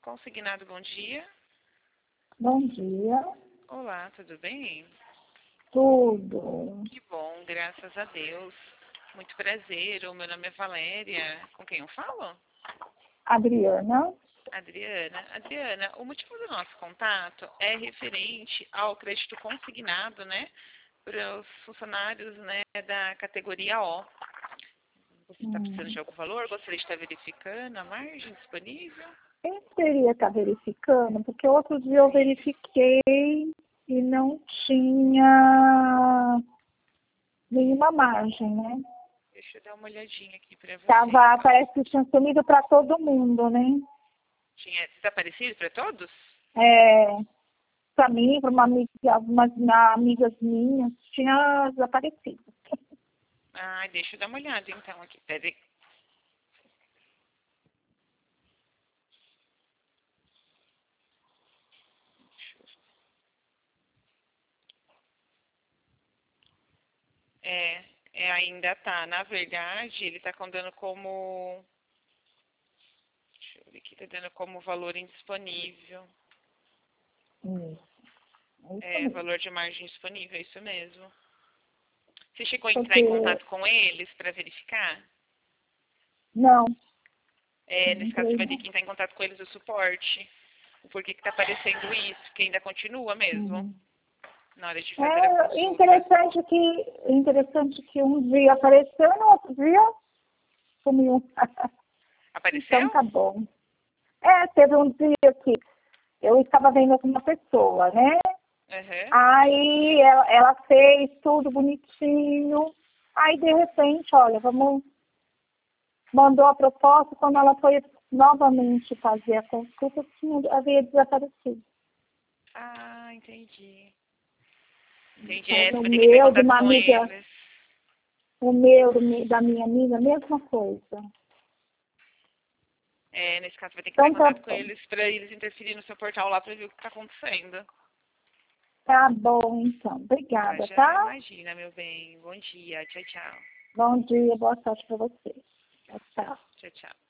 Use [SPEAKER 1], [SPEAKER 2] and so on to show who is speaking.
[SPEAKER 1] Consignado, bom dia.
[SPEAKER 2] Bom dia.
[SPEAKER 1] Olá, tudo bem?
[SPEAKER 2] Tudo.
[SPEAKER 1] Que bom, graças a Deus. Muito prazer, o meu nome é Valéria. Com quem eu falo?
[SPEAKER 2] Adriana.
[SPEAKER 1] Adriana, o motivo do nosso contato é referente ao crédito consignado, né, para os funcionários, né, da categoria O. Você está precisando de algum valor? Gostaria de estar verificando a margem disponível?
[SPEAKER 2] Quem deveria estar verificando? Porque outro dia eu verifiquei e não tinha nenhuma margem, né?
[SPEAKER 1] Deixa eu dar uma olhadinha aqui para você.
[SPEAKER 2] Parece que tinha sumido para todo mundo, né?
[SPEAKER 1] Tinha desaparecido para todos?
[SPEAKER 2] Para mim, para algumas amigas minhas, tinha desaparecido.
[SPEAKER 1] Ah, deixa eu dar uma olhada então aqui. Peraí. Ainda tá. Na verdade, ele tá dando como... Deixa eu ver aqui, tá dando como valor indisponível. Valor de margem disponível, é isso mesmo. Você chegou a entrar em contato com eles para verificar?
[SPEAKER 2] Não.
[SPEAKER 1] Nesse caso, você vai ter que entrar em contato com eles do suporte. O porquê que tá aparecendo isso, que ainda continua mesmo. Na hora de fazer a consulta.
[SPEAKER 2] Interessante que um dia apareceu e no outro dia sumiu.
[SPEAKER 1] Apareceu?
[SPEAKER 2] Então tá bom. Teve um dia que eu estava vendo com uma pessoa, né?
[SPEAKER 1] Uhum.
[SPEAKER 2] Aí ela fez tudo bonitinho. Aí de repente, olha, mandou a proposta, quando ela foi novamente fazer a consulta, havia desaparecido.
[SPEAKER 1] Ah, entendi. Entendi.
[SPEAKER 2] Então,
[SPEAKER 1] Você vai ter que entrar em contato com eles.
[SPEAKER 2] Da minha amiga, mesma coisa.
[SPEAKER 1] Nesse caso, vai ter que entrar em
[SPEAKER 2] Então,
[SPEAKER 1] contato com eles para eles interferirem no seu portal lá para ver o que está acontecendo.
[SPEAKER 2] Tá bom, então. Obrigada,
[SPEAKER 1] Já
[SPEAKER 2] tá?
[SPEAKER 1] imagina, meu bem. Bom dia. Tchau, tchau.
[SPEAKER 2] Bom dia, boa sorte para você. Tchau, tchau.
[SPEAKER 1] Tchau, tchau.